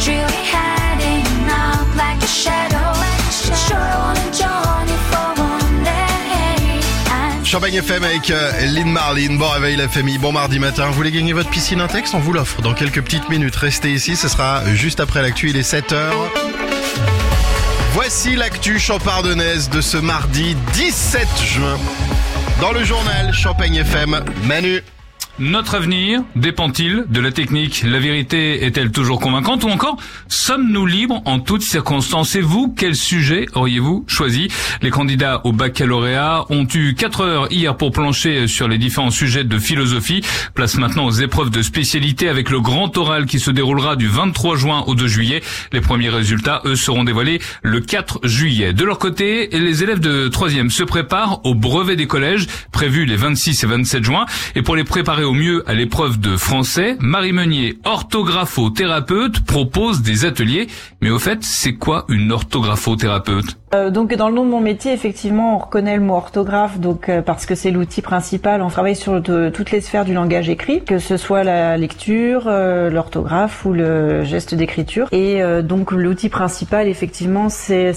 Truly hiding out like a shadow. Sure I wanna join you for one day. Champagne FM avec Lynn Marlin. Bon réveil la famille, bon mardi matin. Vous voulez gagner votre piscine Intex? On vous l'offre dans quelques petites minutes. Restez ici, ce sera juste après l'actu, il est 7h. Voici l'actu champardonnaise de ce mardi 17 juin. Dans le journal Champagne FM, Manu. Notre avenir dépend-il de la technique? La vérité est-elle toujours convaincante? Ou encore, sommes-nous libres en toutes circonstances? Et vous, quel sujet auriez-vous choisi? Les candidats au baccalauréat ont eu 4 heures hier pour plancher sur les différents sujets de philosophie. Place maintenant aux épreuves de spécialité avec le grand oral qui se déroulera du 23 juin au 2 juillet. Les premiers résultats, eux, seront dévoilés le 4 juillet. De leur côté, les élèves de 3e se préparent au brevet des collèges, prévu les 26 et 27 juin. Et pour les préparer au mieux à l'épreuve de français, Marie Meunier, orthographothérapeute, propose des ateliers. Mais au fait, c'est quoi une orthographothérapeute? Donc dans le nom de mon métier, effectivement, on reconnaît le mot orthographe, donc parce que c'est l'outil principal. On travaille sur toutes les sphères du langage écrit, que ce soit la lecture, l'orthographe ou le geste d'écriture. Et donc l'outil principal, effectivement, c'est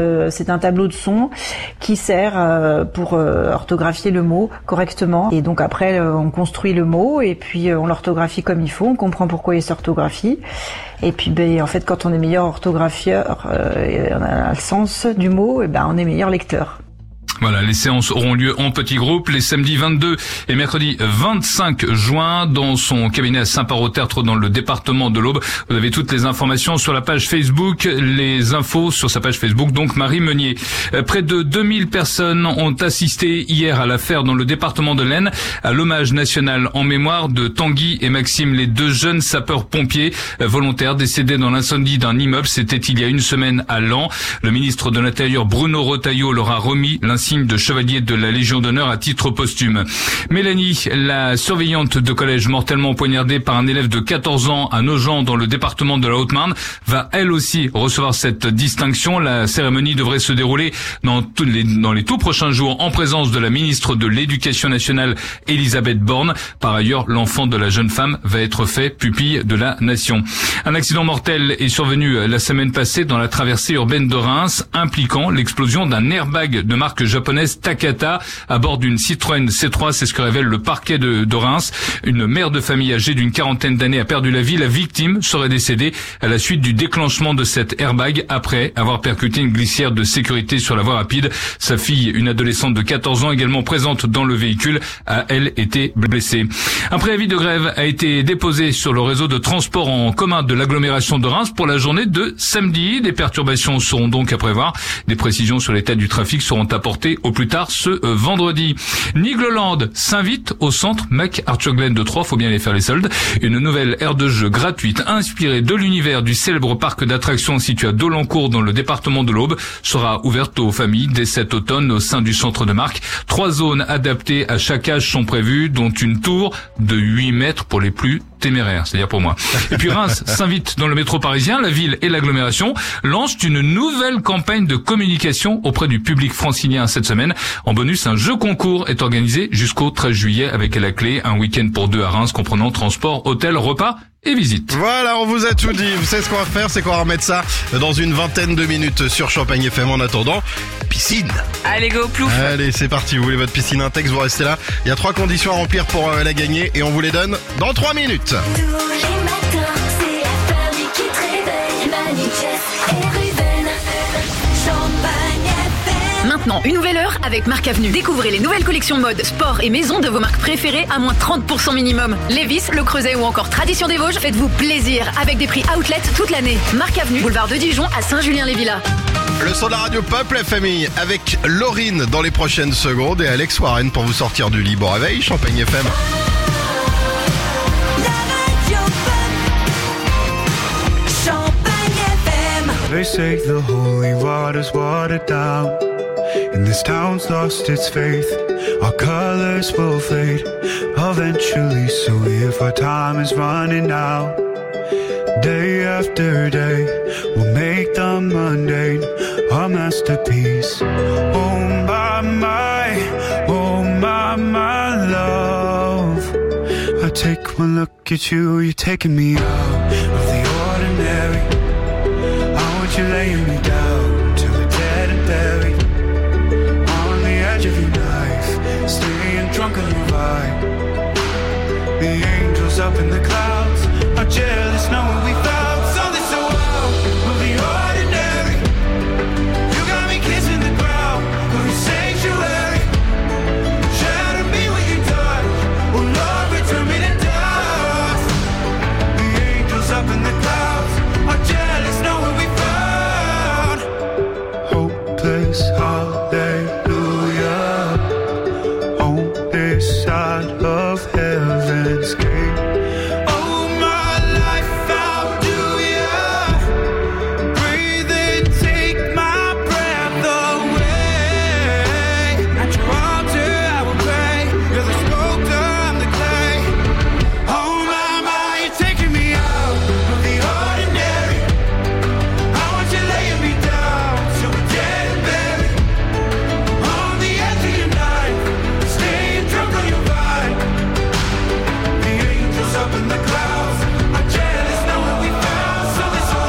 un tableau de son qui sert pour orthographier le mot correctement. Et donc après, on construit le mot et puis on l'orthographie comme il faut. On comprend pourquoi il s'orthographie. Et puis en fait, quand on est meilleur orthographieur, on a le sens du mot, et on est meilleur lecteur. Voilà, les séances auront lieu en petits groupes les samedis 22 et mercredi 25 juin dans son cabinet à Saint-Parot-Tertre dans le département de l'Aube. Vous avez toutes les informations sur la page Facebook, les infos sur sa page Facebook, donc Marie Meunier. Près de 2000 personnes ont assisté hier à l'affaire dans le département de l'Aisne à l'hommage national en mémoire de Tanguy et Maxime, les 2 jeunes sapeurs-pompiers volontaires décédés dans l'incendie d'un immeuble. C'était il y a une semaine à Laon. Le ministre de l'Intérieur Bruno Retailleau leur a remis l'insigne de chevalier de la Légion d'honneur à titre posthume. Mélanie, la surveillante de collège mortellement poignardée par un élève de 14 ans à Nogent dans le département de la Haute-Marne, va elle aussi recevoir cette distinction. La cérémonie devrait se dérouler dans les tout prochains jours en présence de la ministre de l'Éducation nationale Elisabeth Borne. Par ailleurs, l'enfant de la jeune femme va être fait pupille de la nation. Un accident mortel est survenu la semaine passée dans la traversée urbaine de Reims, impliquant l'explosion d'un airbag de marque japonaise Takata à bord d'une Citroën C3, c'est ce que révèle le parquet de Reims. Une mère de famille âgée d'une 40aine d'années a perdu la vie. La victime serait décédée à la suite du déclenchement de cet airbag après avoir percuté une glissière de sécurité sur la voie rapide. Sa fille, une adolescente de 14 ans également présente dans le véhicule, a elle été blessée. Un préavis de grève a été déposé sur le réseau de transport en commun de l'agglomération de Reims pour la journée de samedi. Des perturbations seront donc à prévoir. Des précisions sur l'état du trafic seront apportées au plus tard ce vendredi. Nigloland s'invite au centre MacArthur Glen de Troyes, faut bien aller faire les soldes. Une nouvelle aire de jeu gratuite inspirée de l'univers du célèbre parc d'attractions situé à Dolencourt dans le département de l'Aube sera ouverte aux familles dès cet automne au sein du centre de Marc. 3 zones adaptées à chaque âge sont prévues, dont une tour de 8 mètres pour les plus téméraire, c'est-à-dire pour moi. Et puis Reims s'invite dans le métro parisien. La ville et l'agglomération lancent une nouvelle campagne de communication auprès du public francilien cette semaine. En bonus, un jeu concours est organisé jusqu'au 13 juillet avec à la clé un week-end pour 2 à Reims comprenant transport, hôtel, repas et visite. Voilà, on vous a tout dit. Vous savez ce qu'on va faire, c'est qu'on va remettre ça dans une vingtaine de minutes sur Champagne FM. En attendant, piscine. Allez, go, plouf. Allez, c'est parti. Vous voulez votre piscine Intex, vous restez là. Il y a 3 conditions à remplir pour la gagner et on vous les donne dans 3 minutes. Tous les matins, c'est la famille qui te réveille. Manu, Jess et Ruben. Champagne FM. Maintenant, une nouvelle heure avec Marc Avenue. Découvrez les nouvelles collections mode, sport et maison de vos marques préférées à moins 30% minimum. Lévis, Le Creuset ou encore Tradition des Vosges, faites-vous plaisir avec des prix outlet toute l'année. Marc Avenue, boulevard de Dijon à Saint-Julien-les-Villas. Le son de la radio Pop, la famille, avec Laurine dans les prochaines secondes et Alex Warren pour vous sortir du lit. Bon réveil, Champagne FM. They say the holy water's watered down, and this town's lost its faith. Our colors will fade eventually, so if our time is running out, day after day, we'll make the mundane our masterpiece. Oh my love, I take one look at you, you're taking me out of the ordinary. laying me down till we're dead and buried on the edge of your knife, staying drunk on your vibe. The angels up in the clouds are jealous knowing we found something so out of the ordinary. You got me kissing the ground of your sanctuary. Shatter me with your touch, oh Lord, return me to dust. The angels up in the clouds are jealous knowing we found hopeless hallelujah on this side of heaven's gate. Oh my life, how do ya breathe and take my breath away? At your altar I will pray. You're the sculptor, I'm the clay. Oh my, you're taking me out of the ordinary. I want you laying me down till we're dead and buried on the edge of your knife, staying drunk on your vibe. The angels up in the clouds are jealous knowing we found something so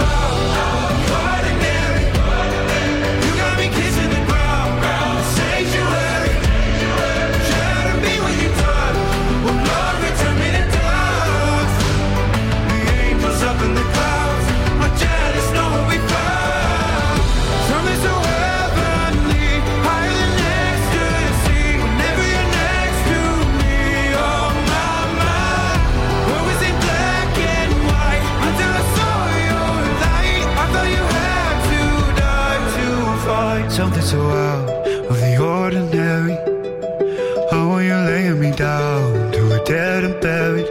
ordinary. You got me kissing the ground, sanctuary. Shatter me with your touch, oh Lord, return me to dust. The angels up in the clouds are jealous knowing we found something so heavenly, higher than ecstasy. Whenever you're next to me, oh my, what was it black and white until I saw your light? I thought you had to die to fight something so out of the ordinary. Oh, you're laying me down to a dead and buried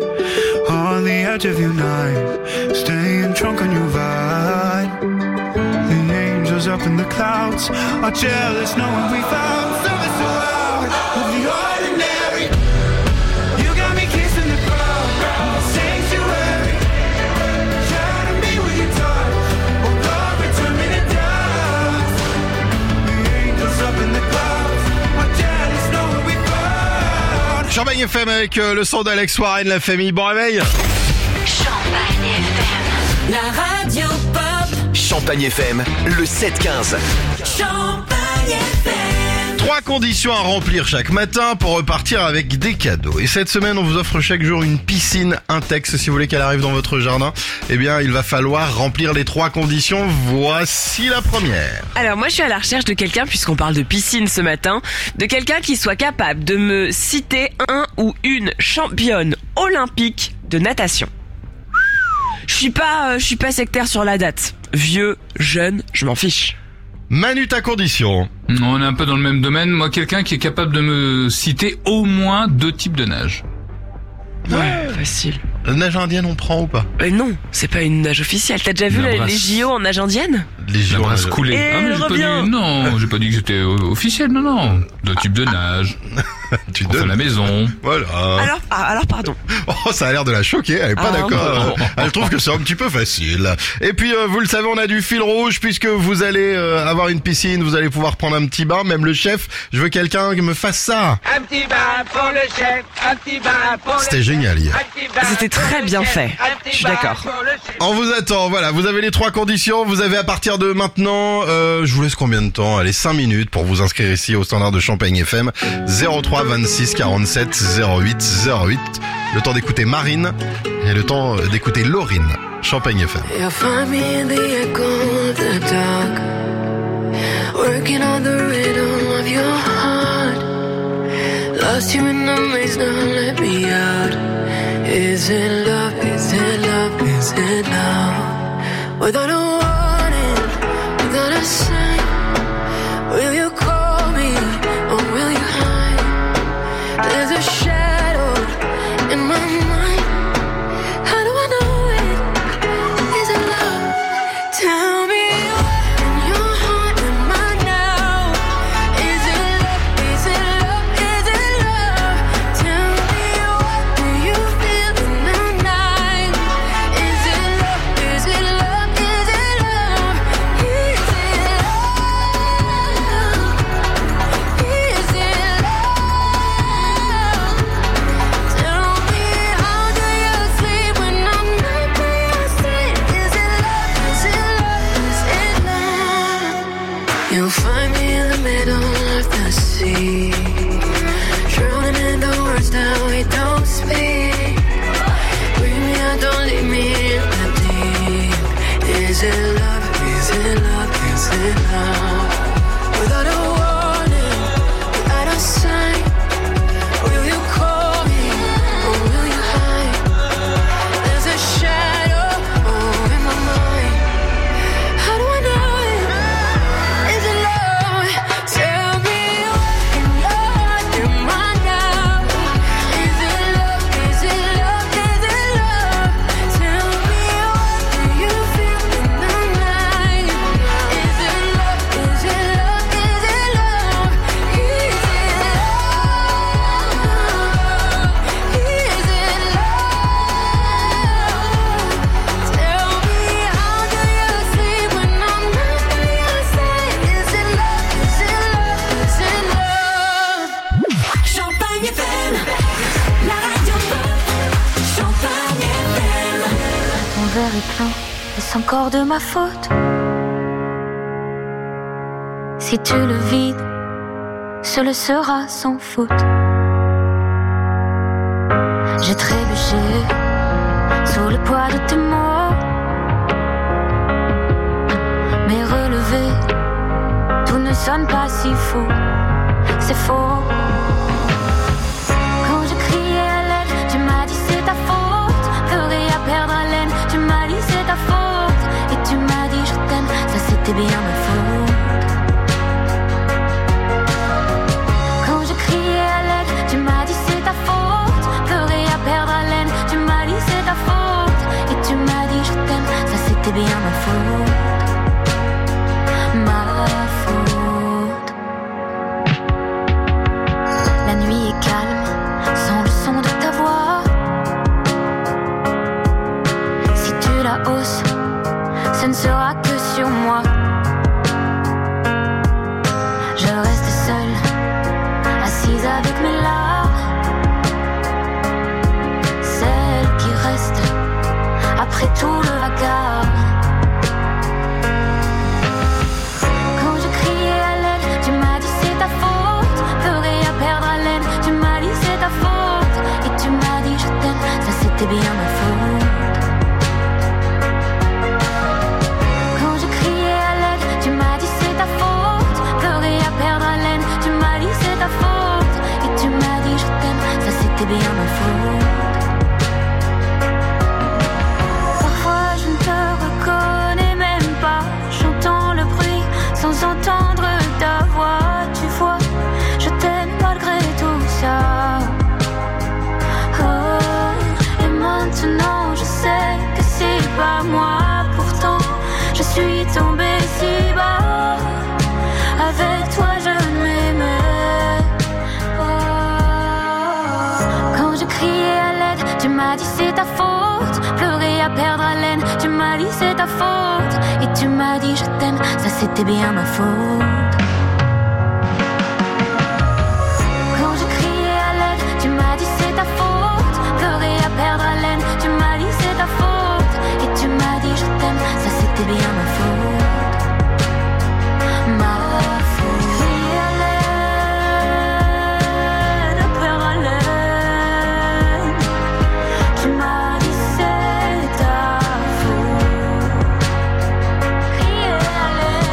on the edge of your night, staying drunk on your vine. The angels up in the clouds are jealous knowing we found something so out of the ordinary. You got me kissing the ground, sanctuary. Shatter me with your touch, oh Lord, return me to dust. The angels up in the clouds are jealous knowing we found. Champagne FM avec le son d'Alex Warren, la famille. Bon réveil. Champagne FM. La radio pop. Champagne FM, le 7-15. Champagne FM. 3 conditions à remplir chaque matin pour repartir avec des cadeaux. Et cette semaine, on vous offre chaque jour une piscine Intex. Si vous voulez qu'elle arrive dans votre jardin, eh bien, il va falloir remplir les 3 conditions. Voici la première. Alors moi je suis à la recherche de quelqu'un, puisqu'on parle de piscine ce matin, de quelqu'un qui soit capable de me citer un ou une championne olympique de natation. Je suis pas sectaire sur la date. Vieux, jeune, je m'en fiche. Manu, ta condition. On est un peu dans le même domaine. Moi, quelqu'un qui est capable de me citer au moins 2 types de nage. Ouais, facile. La nage indienne, on prend ou pas? Non, c'est pas une nage officielle. T'as déjà vu La brasse. les JO en nage indienne? Les La jours brasse coulée. Et Ah, mais elle j'ai pas revient. dit, non, j'ai pas dit que c'était officiel, non. 2 types de nage. tu On fait à la maison. Voilà. Alors pardon. Oh, ça a l'air de la choquer, elle est pas Ah, d'accord. Elle trouve que c'est un petit peu facile. Et puis, vous le savez, on a du fil rouge puisque vous allez avoir une piscine, vous allez pouvoir prendre un petit bain, même le chef. Je veux quelqu'un qui me fasse ça. Un petit bain pour le chef, un petit bain pour le C'était génial hier. C'était très bien fait. Je suis d'accord. On vous attend, voilà, vous avez les 3 conditions, vous avez à partir de maintenant, je vous laisse combien de temps? Allez, 5 minutes pour vous inscrire ici au standard de Champagne FM, 03 26 47 08 08. Le temps d'écouter Marine et le temps d'écouter Laurine. Champagne FM. You'll find me in the echo of the dark, working on the rhythm of your heart. Lost you in the maze, now let me out. Is it love, is it love, is it love? Without a warning, without a sign, will you call me or will you hide? There's a shadow in my mind. How do I know it? Is it love? Tell me where in your heart am I now? Is it love? Is it love? Is it love? Tell me what do you feel in the night? Is it love? Is it love? Is it love? Is it love? Non, est-ce encore de ma faute? Si tu le vides, ce le sera sans faute. J'ai trébuché sous le poids de tes mots, mais relevé, tout ne sonne pas si faux. C'est faux. Quand je criais à l'aide, tu m'as dit c'est ta faute. Pleurer à perdre haleine, tu m'as dit c'est ta faute. Et tu m'as dit je t'aime, ça c'était bien ma faute. Quand je criais à l'aide, tu m'as dit c'est ta faute. Pleurer à perdre haleine, tu m'as dit c'est ta faute. Et tu m'as dit je t'aime, ça c'était bien ma faute. Ma faute. La nuit est calme, sans le son de ta voix. Si tu la hausses, ce ne sera que sur moi. Je reste seule, assise avec mes larmes. Celle qui reste après tout le vacarme. Quand je criais à l'aide, tu m'as dit c'est ta faute. Pleurer à perdre haleine, tu m'as dit c'est ta faute. Et tu m'as dit je t'aime, ça c'était bien ma faute. Quand je criais à l'aide, tu m'as dit c'est ta faute. Pleurer à perdre haleine, tu m'as dit c'est ta faute. Et tu m'as dit je t'aime, ça c'était bien ma faute. Parfois je ne te reconnais même pas. J'entends le bruit sans entendre ta voix. Tu vois, je t'aime malgré tout ça. Oh, et maintenant je sais que c'est pas moi. Pourtant je suis tombée si bas. Avec toi je m'aimais. Oh. Quand je criais à l'aide, tu m'as dit c'est ta faute. Pleurer à perdre haleine, tu m'as dit c'est ta faute. Et tu m'as dit je t'aime, ça c'était bien ma faute. Quand je criais à l'aide, tu m'as dit c'est ta faute. Pleurer à perdre haleine, tu m'as dit c'est ta faute. Et tu m'as dit je t'aime, ça c'était bien ma faute. Ma faute. Crier à l'aide, perdre haleine, tu m'as dit c'est ta faute. Crier à l'aide,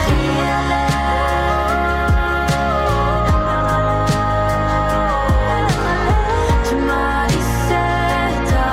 tu m'as dit c'est ta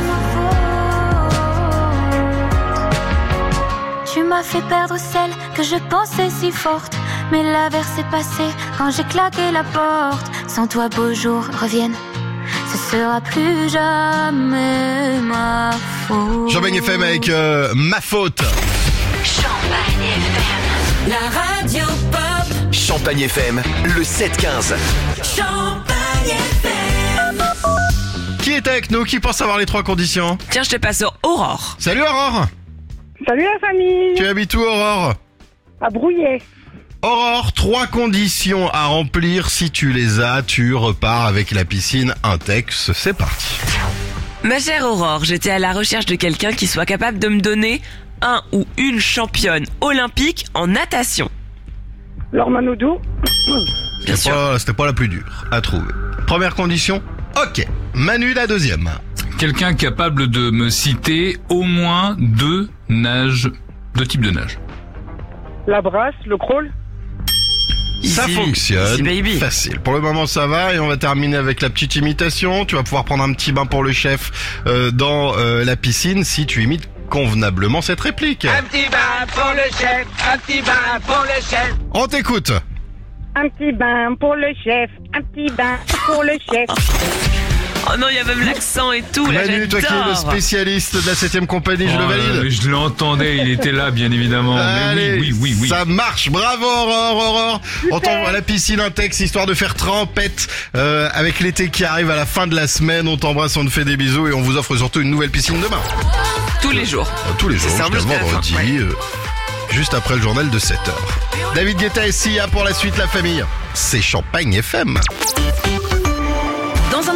faute. Tu m'as fait perdre celle que je pensais si forte. Mais l'averse est passée quand j'ai claqué la porte. Sans toi beaux jours reviennent, ce sera plus jamais ma faute. Champagne FM avec Ma Faute. Champagne FM. La radio pop. Champagne FM, le 7-15. Champagne FM. Qui est avec nous? Qui pense avoir les 3 conditions? Tiens, je te passe Aurore. Salut Aurore. Salut la famille. Tu habites où Aurore? À Brouillet. Aurore, 3 conditions à remplir. Si tu les as, tu repars avec la piscine Intex. C'est parti. Ma chère Aurore, j'étais à la recherche de quelqu'un qui soit capable de me donner un ou une championne olympique en natation. Laure Manodou. Bien sûr. C'était pas la plus dure à trouver. Première condition. Ok. Manu, la deuxième. Quelqu'un capable de me citer au moins 2 types de nage. La brasse, le crawl. Ça Easy, fonctionne. easy baby. Facile. Pour le moment, ça va. Et on va terminer avec la petite imitation. Tu vas pouvoir prendre un petit bain pour le chef dans la piscine si tu imites convenablement cette réplique. Un petit bain pour le chef, un petit bain pour le chef. On t'écoute. Un petit bain pour le chef, un petit bain pour le chef. Oh non, il y a même l'accent et tout. Là, Manu, toi qui es le j'adore. spécialiste de la 7ème compagnie, je le valide. Je l'entendais, il était là, bien évidemment. Allez, Mais oui. ça marche. Bravo Aurore. On t'envoie à la piscine Intex histoire de faire trempette avec l'été qui arrive à la fin de la semaine. On t'embrasse, on te fait des bisous et on vous offre surtout une nouvelle piscine demain. Tous les jours. Tous les jours, C'est simple, jusqu'à jusqu'à la vendredi, fin, ouais. juste après le journal de 7h. David Guetta et Sia pour la suite, la famille. C'est Champagne FM. Dans un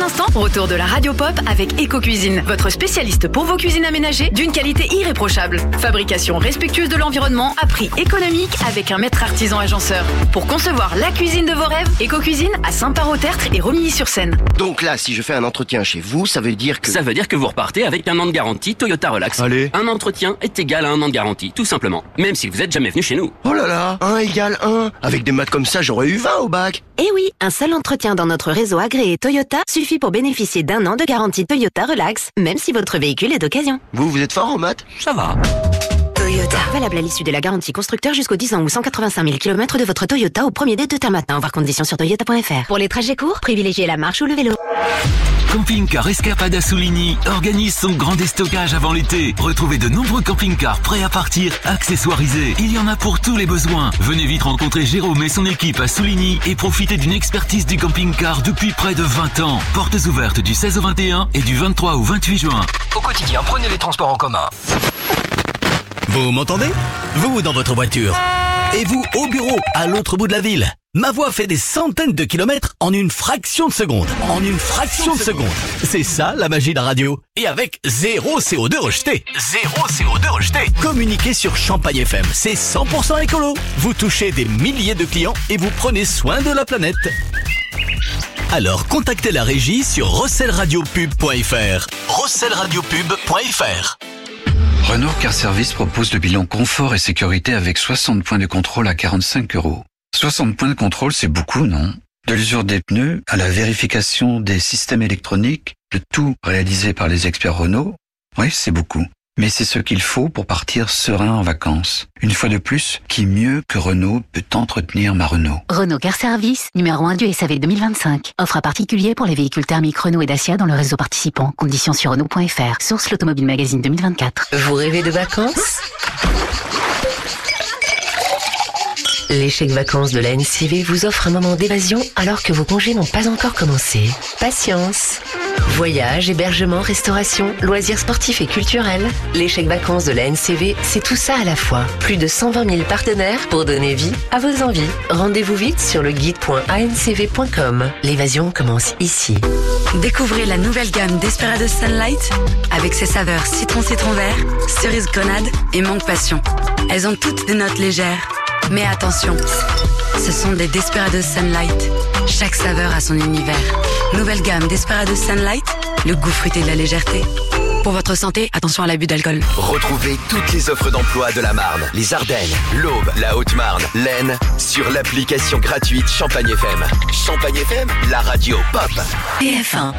un instant, retour de la Radio Pop avec Eco-Cuisine, votre spécialiste pour vos cuisines aménagées d'une qualité irréprochable. Fabrication respectueuse de l'environnement à prix économique avec un maître artisan agenceur. Pour concevoir la cuisine de vos rêves, Eco-Cuisine à Saint-Parot-Tertre et Romilly-sur-Seine. Donc là, si je fais un entretien chez vous, ça veut dire que... Ça veut dire que vous repartez avec un an de garantie Toyota Relax. Allez. Un entretien est égal à un an de garantie, tout simplement. Même si vous êtes jamais venu chez nous. Oh là là, 1 égale 1. Avec des maths comme ça, j'aurais eu 20 au bac. Eh oui, un seul entretien dans notre réseau agréé Toyota suffit pour bénéficier d'un an de garantie Toyota Relax, même si votre véhicule est d'occasion. Vous êtes fort en maths? Ça va. Toyota. Valable à l'issue de la garantie constructeur jusqu'aux 10 ans ou 185 000 km de votre Toyota au 1er dès 2 termes matin. Voir conditions sur toyota.fr. Pour les trajets courts, privilégiez la marche ou le vélo. Camping-car Escapade à Souligny organise son grand déstockage avant l'été. Retrouvez de nombreux camping-cars prêts à partir, accessoirisés. Il y en a pour tous les besoins. Venez vite rencontrer Jérôme et son équipe à Souligny et profitez d'une expertise du camping-car depuis près de 20 ans. Portes ouvertes du 16 au 21 et du 23 au 28 juin. Au quotidien, prenez les transports en commun. Vous m'entendez? Vous dans votre voiture. Et vous au bureau, à l'autre bout de la ville. Ma voix fait des centaines de kilomètres en une fraction de seconde. En une fraction de seconde. C'est ça la magie de la radio. Et avec zéro CO2 rejeté. Zéro CO2 rejeté. Communiquez sur Champagne FM. C'est 100% écolo. Vous touchez des milliers de clients et vous prenez soin de la planète. Alors contactez la régie sur rosselradiopub.fr. rosselradiopub.fr. Renault Car Service propose le bilan confort et sécurité avec 60 points de contrôle à 45 €. 60 points de contrôle, c'est beaucoup, non? De l'usure des pneus à la vérification des systèmes électroniques, le tout réalisé par les experts Renault. Oui, c'est beaucoup. Mais c'est ce qu'il faut pour partir serein en vacances. Une fois de plus, qui mieux que Renault peut entretenir ma Renault? Renault Car Service, numéro 1 du SAV 2025. Offre à particulier pour les véhicules thermiques Renault et Dacia dans le réseau participant. Conditions sur Renault.fr. Source l'Automobile Magazine 2024. Vous rêvez de vacances? Les chèques vacances de la NCV vous offrent un moment d'évasion alors que vos congés n'ont pas encore commencé. Patience. Voyages, hébergement, restauration, loisirs sportifs et culturels. Les chèques vacances de la NCV, c'est tout ça à la fois. Plus de 120 000 partenaires pour donner vie à vos envies. Rendez-vous vite sur le guide.ancv.com. L'évasion commence ici. Découvrez la nouvelle gamme Desperados Sunlight avec ses saveurs citron vert, cerise grenade et mangue passion. Elles ont toutes des notes légères. Mais attention, ce sont des Desperados Sunlight. Chaque saveur a son univers. Nouvelle gamme Desperados Sunlight, le goût fruité de la légèreté. Pour votre santé, attention à l'abus d'alcool. Retrouvez toutes les offres d'emploi de la Marne, les Ardennes, l'Aube, la Haute-Marne, l'Aisne sur l'application gratuite Champagne FM. Champagne FM, la radio pop. TF1.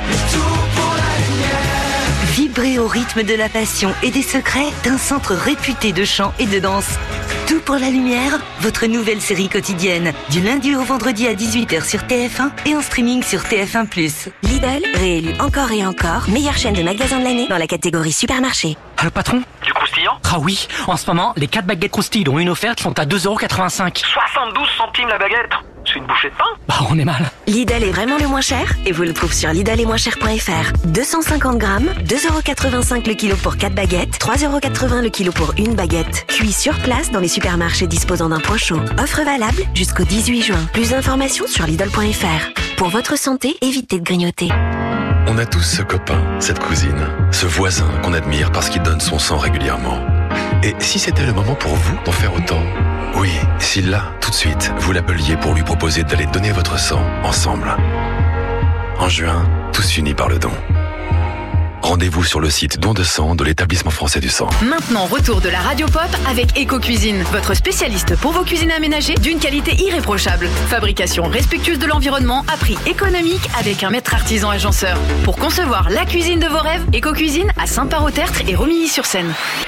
Vibrez au rythme de la passion et des secrets d'un centre réputé de chant et de danse. Tout pour la lumière, votre nouvelle série quotidienne, du lundi au vendredi à 18h sur TF1 et en streaming sur TF1+. Lidl, réélu encore et encore, meilleure chaîne de magasins de l'année dans la catégorie supermarché. Allô patron? Du croustillant? Ah oui, en ce moment, les 4 baguettes croustilles dont une offerte sont à 2,85 €. 72 centimes la baguette. C'est une bouchée de pain? Bah on est mal. Lidl est vraiment le moins cher et vous le trouvez sur lidl-et-moins-cher.fr. 250 grammes, 2,85 € le kilo pour 4 baguettes, 3,80 € le kilo pour une baguette. Cuit sur place dans les supermarchés disposant d'un point chaud. Offre valable jusqu'au 18 juin. Plus d'informations sur lidl.fr. Pour votre santé, évitez de grignoter. On a tous ce copain, cette cousine, ce voisin qu'on admire parce qu'il donne son sang régulièrement. Et si c'était le moment pour vous d'en faire autant? Oui, si là, tout de suite, vous l'appeliez pour lui proposer d'aller donner votre sang ensemble. En juin, tous unis par le don. Rendez-vous sur le site Don de sang de l'Établissement français du sang. Maintenant, retour de la Radio Pop avec Eco-Cuisine, votre spécialiste pour vos cuisines aménagées d'une qualité irréprochable. Fabrication respectueuse de l'environnement à prix économique avec un maître artisan agenceur. Pour concevoir la cuisine de vos rêves, Eco-Cuisine à Saint-Parot-Tertre et Romilly-sur-Seine.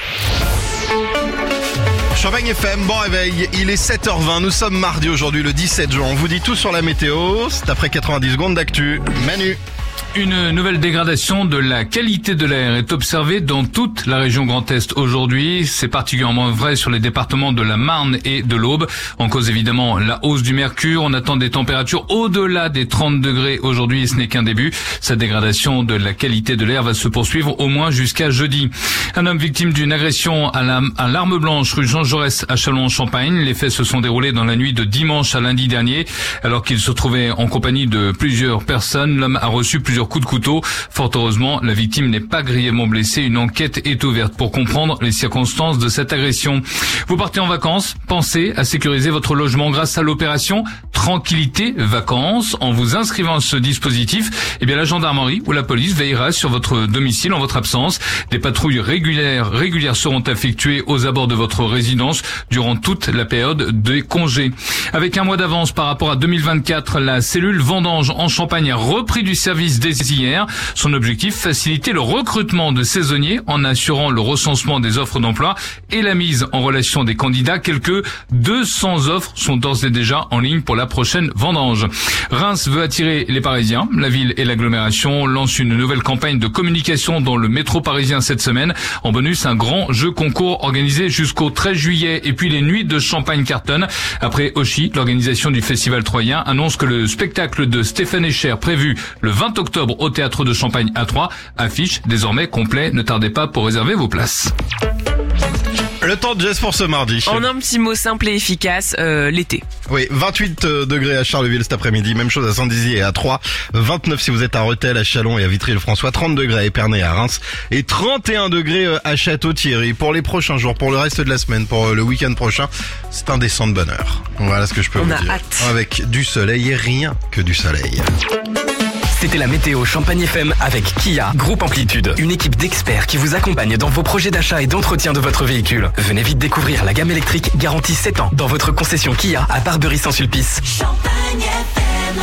Champagne FM, bon réveil, il est 7h20, nous sommes mardi aujourd'hui le 17 juin, on vous dit tout sur la météo, c'est après 90 secondes d'actu. Manu. Une nouvelle dégradation de la qualité de l'air est observée dans toute la région Grand Est aujourd'hui. C'est particulièrement vrai sur les départements de la Marne et de l'Aube. En cause évidemment la hausse du mercure. On attend des températures au-delà des 30 degrés aujourd'hui et ce n'est qu'un début. Cette dégradation de la qualité de l'air va se poursuivre au moins jusqu'à jeudi. Un homme victime d'une agression à l'arme blanche rue Jean Jaurès à Châlons-en-Champagne. Les faits se sont déroulés dans la nuit de dimanche à lundi dernier. Alors qu'il se trouvait en compagnie de plusieurs personnes, l'homme a reçu plusieurs sur coup de couteau. Fort heureusement, la victime n'est pas grièvement blessée. Une enquête est ouverte pour comprendre les circonstances de cette agression. Vous partez en vacances, pensez à sécuriser votre logement grâce à l'opération Tranquillité Vacances. En vous inscrivant à ce dispositif, la gendarmerie ou la police veillera sur votre domicile en votre absence. Des patrouilles régulières seront effectuées aux abords de votre résidence durant toute la période des congés. Avec un mois d'avance par rapport à 2024, la cellule vendange en Champagne a repris du service dès hier. Son objectif, faciliter le recrutement de saisonniers en assurant le recensement des offres d'emploi et la mise en relation des candidats. Quelques 200 offres sont d'ores et déjà en ligne pour la prochaine vendange. Reims veut attirer les Parisiens. La ville et l'agglomération lancent une nouvelle campagne de communication dans le métro parisien cette semaine. En bonus, un grand jeu concours organisé jusqu'au 13 juillet. Et puis les nuits de Champagne cartonnent. Après Auchy, l'organisation du Festival Troyen annonce que le spectacle de Stéphane Echer prévu le 20 octobre au Théâtre de Champagne à Troyes affiche désormais complet. Ne tardez pas pour réserver vos places. Le temps de Jess pour ce mardi. En un petit mot simple et efficace, l'été. Oui, 28 degrés à Charleville cet après-midi, même chose à Saint-Dizier et à Troyes, 29 si vous êtes à Rethel, à Châlons et à Vitry-le-François, 30 degrés à Épernay et à Reims et 31 degrés à Château-Thierry. Pour les prochains jours, pour le reste de la semaine, pour le week-end prochain, c'est un décent de bonheur. Voilà ce que je peux vous dire. On a hâte. Avec du soleil et rien que du soleil. C'était la météo Champagne FM avec Kia, Groupe Amplitude. Une équipe d'experts qui vous accompagne dans vos projets d'achat et d'entretien de votre véhicule. Venez vite découvrir la gamme électrique garantie 7 ans dans votre concession Kia à Barbery-Saint-Sulpice. Champagne FM.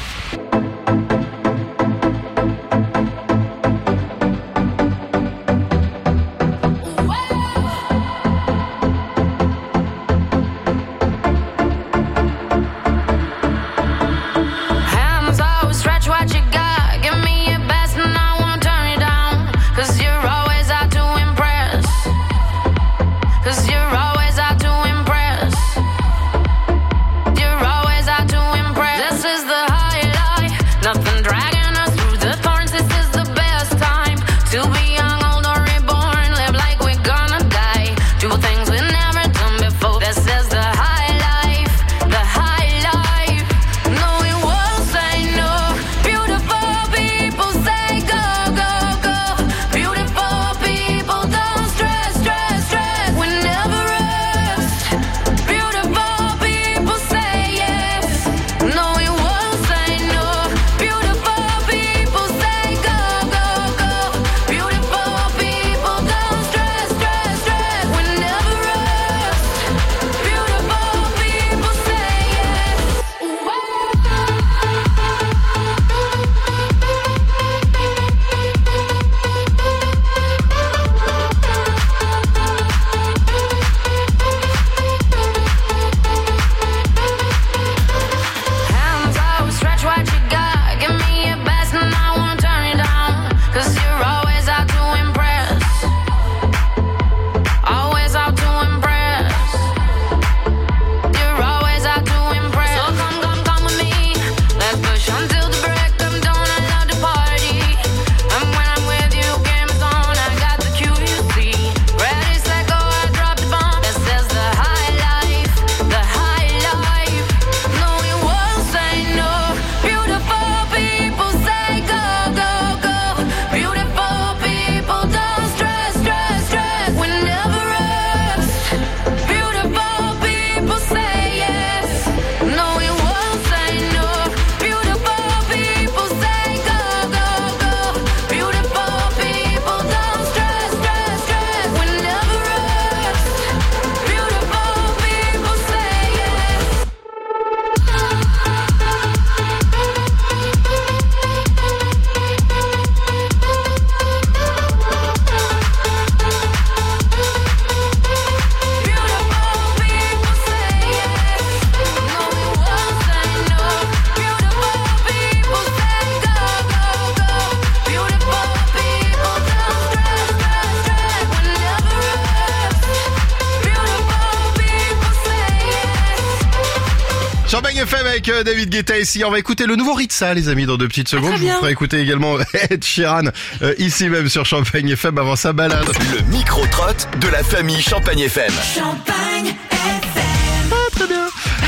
Champagne FM avec David Guetta ici. On va écouter le nouveau Ritza, les amis, dans 2 petites secondes. Je vous ferai écouter également Ed Sheeran ici même sur Champagne FM avant sa balade. Le micro-trotte de la famille Champagne FM. Champagne FM. Ah, très bien.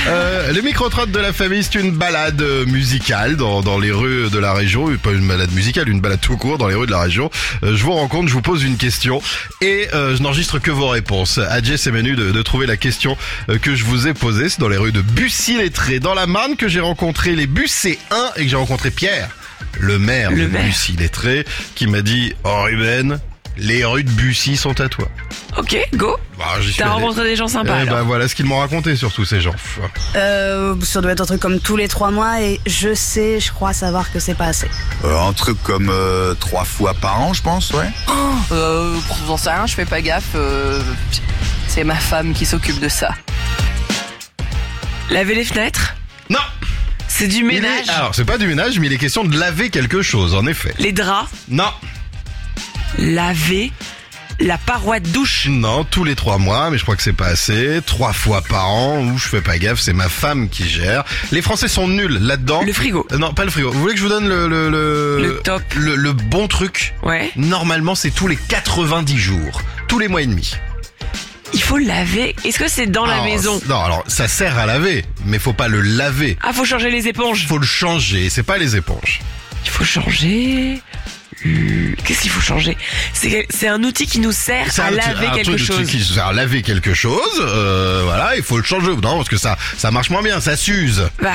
Les micro-trottoirs de la famille, c'est une balade musicale dans les rues de la région. Pas une balade musicale, une balade tout court dans les rues de la région. Je vous rencontre, je vous pose une question et je n'enregistre que vos réponses. À Jess et Manu de trouver la question que je vous ai posée. C'est dans les rues de Bussy-Lettré, dans la Marne, que j'ai rencontré les Bussé 1 et que j'ai rencontré Pierre, le maire de Bussy-Lettré, qui m'a dit « Oh Ruben, les rues de Bussy sont à toi. » Ok, go. T'as rencontré des gens sympas alors. Voilà ce qu'ils m'ont raconté surtout ces gens. Ça doit être un truc comme tous les 3 mois et je crois savoir que c'est pas assez. Un truc comme 3 fois par an, je pense, ouais. J'en sais rien, je fais pas gaffe. C'est ma femme qui s'occupe de ça. Laver les fenêtres? Non. C'est du ménage. Alors c'est pas du ménage, mais il est question de laver quelque chose, en effet. Les draps? Non. Laver la paroi de douche? Non, tous les 3 mois, mais je crois que c'est pas assez. 3 fois par an, où je fais pas gaffe, c'est ma femme qui gère. Les Français sont nuls là-dedans. Le frigo? Non, pas le frigo. Vous voulez que je vous donne le top? Le bon truc? Ouais. Normalement, c'est tous les 90 jours. Tous les mois et demi. Il faut laver. Est-ce que c'est dans la maison? Non, alors ça sert à laver, mais faut pas le laver. Ah, faut changer les éponges. Faut le changer, c'est pas les éponges. Il faut changer. Qu'est-ce qu'il faut changer? C'est un outil qui nous sert à laver quelque chose. Qui sert à laver quelque chose. Voilà, il faut le changer. Non, parce que ça marche moins bien, ça s'use. Bah,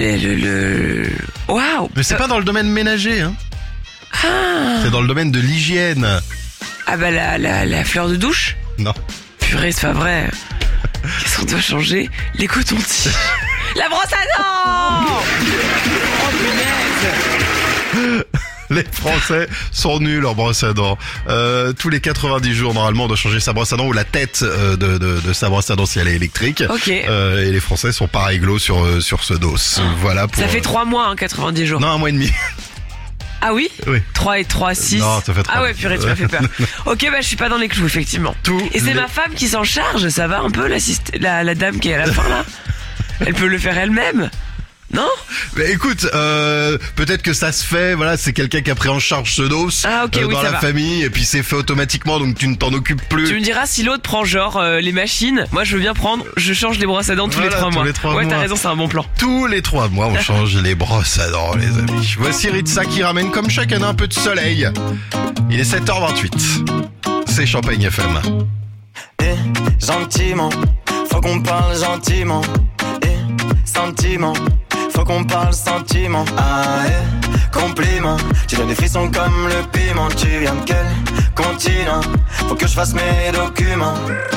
waouh. Mais c'est pas dans le domaine ménager, hein. Ah. C'est dans le domaine de l'hygiène. Ah bah la fleur de douche? Non. Purée, c'est pas vrai. Qu'est-ce qu'on doit changer? Les cotons-tiges. La brosse à dents. Oh punaise. Les Français sont nuls en brosse à dents. Tous les 90 jours, normalement, on doit changer sa brosse à dents ou la tête de sa brosse à dents si elle est électrique. Ok. Et les Français sont pas réglo sur ce dos. Voilà pour. Ça fait 3 mois, 90 jours. Non, 1 mois et demi. Ah oui? Oui. 3 et 3, 6. Non, ça fait 3. Ah ouais, purée, tu m'as fait peur. Ok, bah je suis pas dans les clous, effectivement. Et c'est ma femme qui s'en charge, ça va un peu, la dame qui est à la fin là? Elle peut le faire elle-même? Non? Mais écoute, peut-être que ça se fait, voilà, c'est quelqu'un qui a pris en charge ce dos dans la famille, et puis c'est fait automatiquement, donc tu ne t'en occupes plus. Tu me diras si l'autre prend genre les machines, moi je veux bien prendre, je change les brosses à dents tous les 3 mois. Ouais, t'as raison, c'est un bon plan. Tous les 3 mois, on change les brosses à dents, les amis. Voici Ritza qui ramène comme chaque année un peu de soleil. Il est 7h28. C'est Champagne FM. Gentiment, faut qu'on parle gentiment. Sentiment, faut qu'on parle sentiment. Ah, compliment, tu donnes des frissons comme le piment. Tu viens de quel continent? Faut que je fasse mes documents.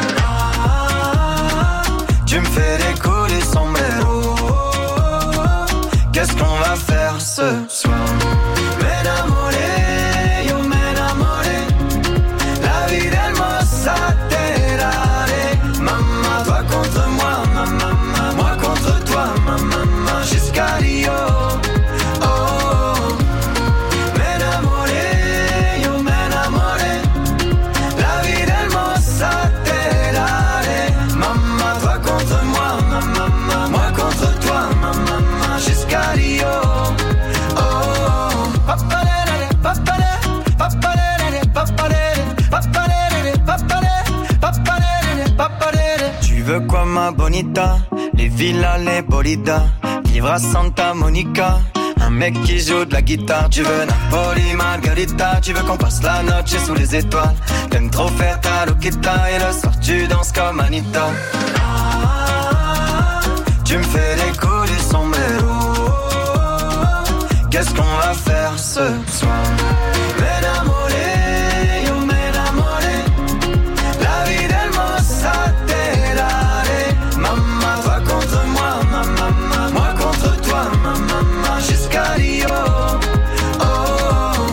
Tu me fais décoller son mélo. Qu'est-ce qu'on va faire ce soir? M'enamoré, yo m'enamoré. La vie d'hermosa terare. Maman, toi contre moi, maman. Moi contre toi, maman, jusqu'à Rio. Oh, m'enamoré, yo m'enamoré. La vie d'hermosa terare. Maman, toi contre moi, maman. Moi contre toi, maman, jusqu'à Rio. Oh, papalere, papalere, papalere, papalere, papalere, papalere, papalere, papalere. Tu veux quoi, ma bonita? Les villas, les bolidas, vivre à Santa Monica. Un mec qui joue de la guitare. Tu veux Napoli, Margarita. Tu veux qu'on passe la noche sous les étoiles. T'aimes trop faire ta loquita. Et le soir tu danses comme Anita. Tu me fais décoller son mélo. Qu'est-ce qu'on va faire ce soir? M'enamoré, yo m'enamoré. La vie d'hermosa terare. Maman, toi contre moi, maman. Moi contre toi, maman. Jusqu'à Rio. Oh,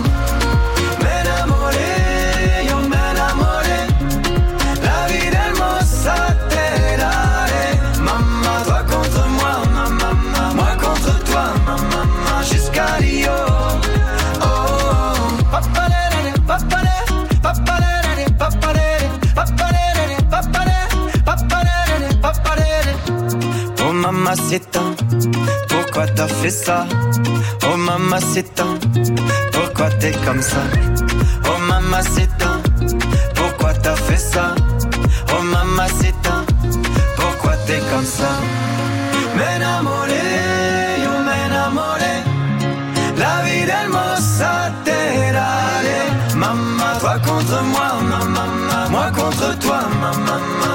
m'enamoré, yo m'enamoré. La vie d'hermosa terare. Maman, toi contre moi, maman. Moi contre toi, maman. Jusqu'à Rio. Oh, papalere, papalere, papalere, papalere, papalere, papalere, papalere, papalere. Oh mamacita, pourquoi t'as fait ça? Oh mamacita, pourquoi t'es comme ça? Oh mamacita, pourquoi t'as fait ça? Oh mamacita, pourquoi t'es comme ça?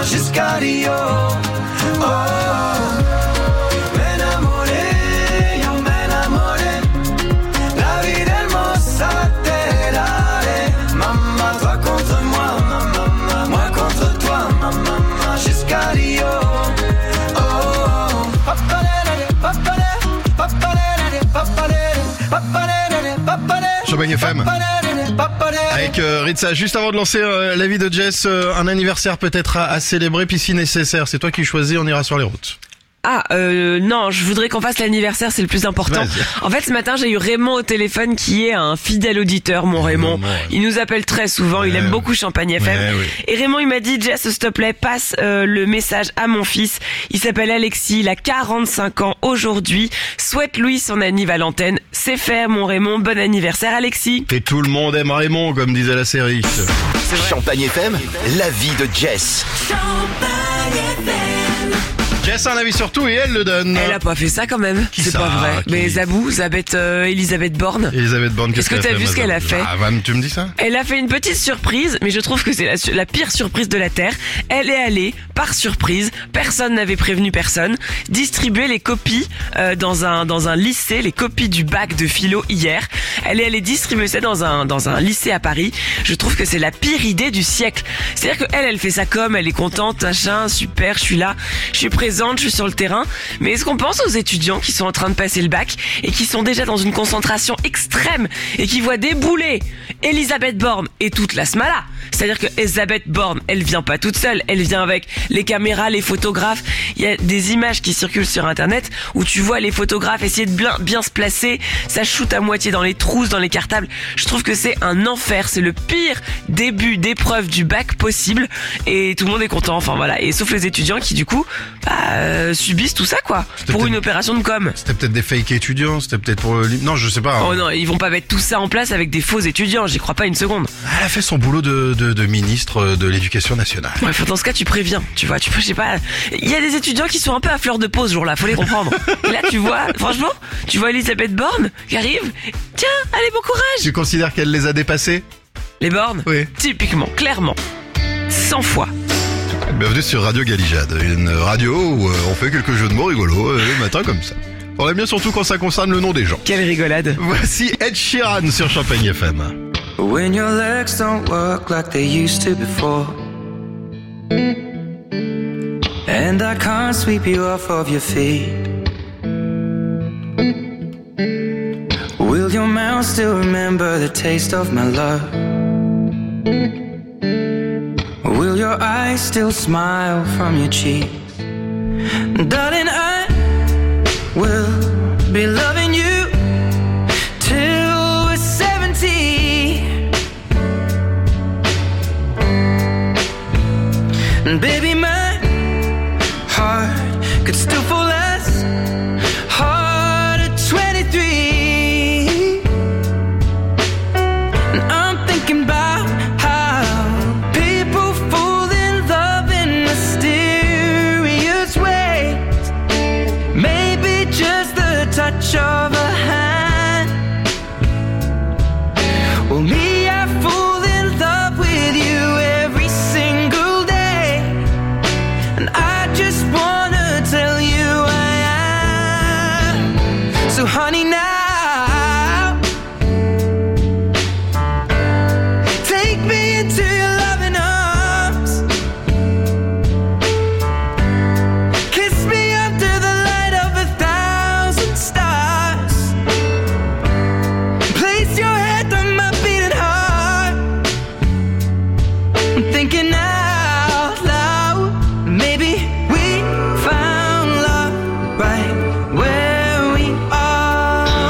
jusqu'à Rio. Oh, m'enamoré, yo m'enamoré. La vida hermosa te daré. Maman, toi contre moi, maman, moi contre toi, maman, jusqu'à Rio. Oh, Champagne FM. Avec Ritza, juste avant de lancer la vie de Jess, un anniversaire peut-être à célébrer, puis si nécessaire, c'est toi qui choisis, on ira sur les routes. Non, je voudrais qu'on fasse l'anniversaire, c'est le plus important. Vas-y. En fait, ce matin, j'ai eu Raymond au téléphone qui est un fidèle auditeur, mon Raymond. Il nous appelle très souvent, il aime beaucoup Champagne FM. Oui. Et Raymond, il m'a dit, Jess, s'il te plaît, passe le message à mon fils. Il s'appelle Alexis, il a 45 ans aujourd'hui. Souhaite-lui son anniv à l'antenne. C'est fait, mon Raymond. Bon anniversaire, Alexis. Et tout le monde aime Raymond, comme disait la série. Champagne FM, la vie de Jess. Jess a un avis sur tout et elle le donne. Elle a pas fait ça quand même. Qui c'est ça, pas vrai. qui? Mais Zabou, Elisabeth Borne. Elisabeth Borne, Est-ce que t'as vu ce qu'elle a fait? Ah, tu me dis ça? Elle a fait une petite surprise, mais je trouve que c'est la pire surprise de la Terre. Elle est allée, par surprise, personne n'avait prévenu personne, distribuer les copies dans un lycée, les copies du bac de philo hier. Elle est allée distribuer ça dans un lycée à Paris. Je trouve que c'est la pire idée du siècle. C'est-à-dire que elle fait ça comme, elle est contente, machin, super, je suis là, je suis présente, je suis sur le terrain. Mais est-ce qu'on pense aux étudiants qui sont en train de passer le bac et qui sont déjà dans une concentration extrême et qui voient débouler Elisabeth Borne et toute la smala? C'est-à-dire que Elisabeth Borne, elle vient pas toute seule, elle vient avec les caméras, les photographes. Il y a des images qui circulent sur internet où tu vois les photographes essayer de bien se placer, ça shoot à moitié dans les trousses, dans les cartables. Je trouve que c'est un enfer, c'est le pire début d'épreuve du bac possible et tout le monde est content, enfin voilà, et sauf les étudiants qui du coup subissent tout ça quoi, pour une opération de com. C'était peut-être des fake étudiants, c'était peut-être pour... Non, je sais pas. Oh non, ils vont pas mettre tout ça en place avec des faux étudiants, j'y crois pas une seconde. Elle a fait son boulot de ministre de l'Éducation nationale. Ouais, dans ce cas, tu préviens, tu vois, je sais pas. Il y a des étudiants qui sont un peu à fleur de peau ce jour-là, faut les comprendre. Et là, tu vois, franchement, tu vois Elisabeth Borne qui arrive. Tiens, allez, bon courage. Tu considères qu'elle les a dépassés? Les bornes? Oui. Typiquement, clairement. 100 fois. Bienvenue sur Radio Galijade, une radio où on fait quelques jeux de mots rigolos le matin comme ça. On aime bien surtout quand ça concerne le nom des gens. Quelle rigolade. Voici Ed Sheeran sur Champagne FM. When your legs don't work like they used to before, and I can't sweep you off of your feet, will your mouth still remember the taste of my love? Will your eyes still smile from your cheeks? Darling, I will be loving you till we're 70. And baby, my heart could still fall as hard at 23. And I'm thinking about how people fall in love in mysterious ways. Maybe just the touch of a hand. Well, me, I fall in love with you every single day. And I just wanna tell you I am. So honey, now take me into your loving arms. Kiss me under the light of 1,000 stars. Place your head on my beating heart. I'm thinking out loud. Maybe we found love right where we are.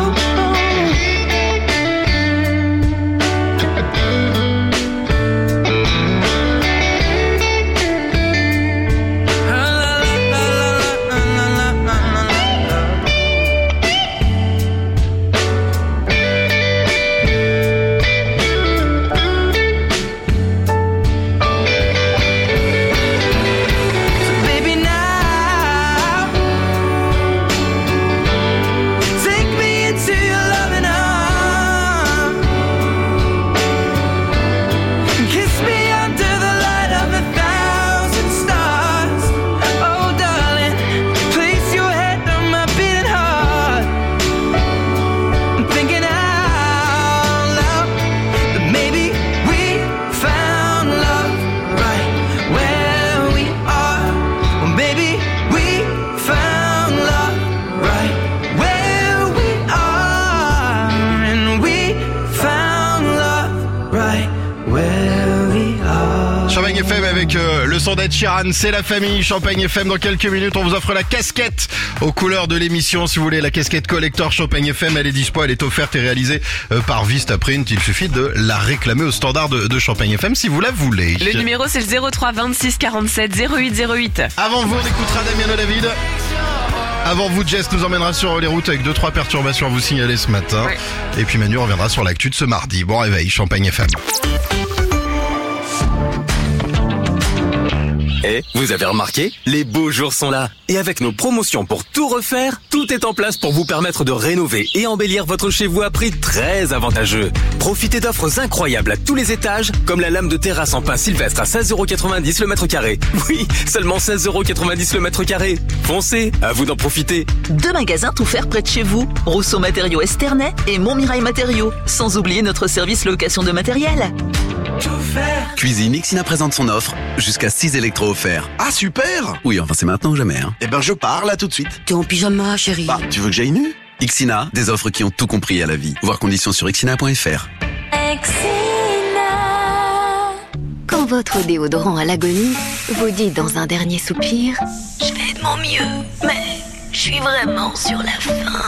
son d'Ed Sheeran, c'est la famille Champagne FM. Dans quelques minutes, on vous offre la casquette aux couleurs de l'émission. Si vous voulez la casquette collector Champagne FM, elle est dispo, elle est offerte et réalisée par Vistaprint. Il suffit de la réclamer au standard de Champagne FM si vous la voulez. Le numéro c'est le 03 26 47 08 08. Avant vous, on écoutera Damien David. Avant vous, Jess nous emmènera sur les routes avec 2-3 perturbations à vous signaler ce matin. Ouais. Et puis Manu reviendra sur l'actu de ce mardi. Bon réveil, Champagne FM. Et vous avez remarqué, les beaux jours sont là. Et avec nos promotions pour tout refaire, tout est en place pour vous permettre de rénover et embellir votre chez vous à prix très avantageux. Profitez d'offres incroyables à tous les étages, comme la lame de terrasse en pin Sylvestre à 16,90€ le mètre carré. Oui, seulement 16,90€ le mètre carré. Foncez, à vous d'en profiter. 2 magasins tout faire près de chez vous. Rousseau Matériaux Esternay et Montmirail Matériaux. Sans oublier notre service location de matériel. Cuisine, Ixina présente son offre. Jusqu'à 6 électros offerts. Ah super! Oui, enfin c'est maintenant ou jamais. Hein. Eh ben je pars là tout de suite. T'es en pyjama, chérie. Bah, tu veux que j'aille nu? Ixina, des offres qui ont tout compris à la vie. Voir conditions sur ixina.fr. Quand votre déodorant à l'agonie vous dit dans un dernier soupir « Je fais de mon mieux, mais je suis vraiment sur la fin ».